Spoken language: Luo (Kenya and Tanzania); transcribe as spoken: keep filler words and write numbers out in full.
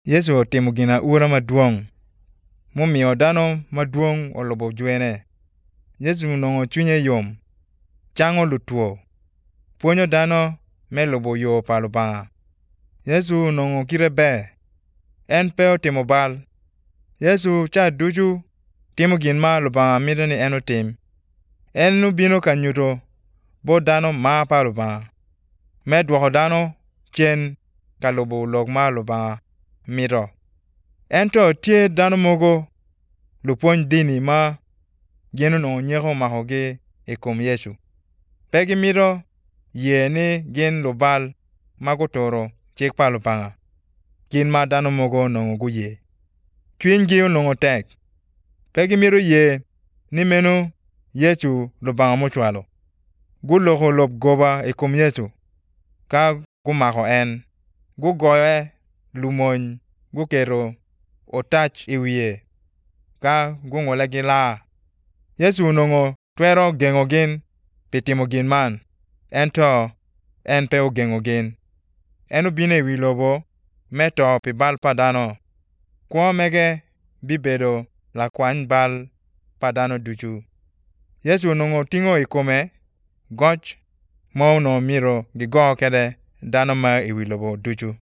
Yesu otimo gina ura maduong' momiyo dhano maduong' olubo jwene. Yesu nong'o chunye yom, chang'o lutuo, puonjo dhano me lubo yo pa Lubang'a. Yesu nong'o kite ber, en pe otimo bal. Yesu cha ducu timo gin ma Lubang'a mito ni en otim. En nobino ka nyuto bot dhano ma pa Lubang'a, me dwoko dhano cen ka lubo lok ma Lubang'a mito. Ento tye dhano mogo lupuonj dini ma gin onong'o nyeko makogi i kom Yesu. Pe gimito yie ni gin lubal ma guturo cik pa Lubang'a, gin ma dhano mogo onong'o guyie. Cwinygi onong'o tek, pe gimito yie ni meno Yesu Lubang'a mucwalo. Guloko lop goba i kom Yesu ka gumako en, gugoye lumony, guketo otac i wiye ka gung'ule gi laa. Yesu onong'o twero geng'o gin pi timo gin man, ento en pe ogeng'o gin. En obino i wi lobo me to pi bal pa dhano. Kwo mege bibedo lakwany bal pa dhano ducu. Yesu onong'o ting'o i kome goc ma onong'o mito gigo kede dhano ma i wi lobo ducu.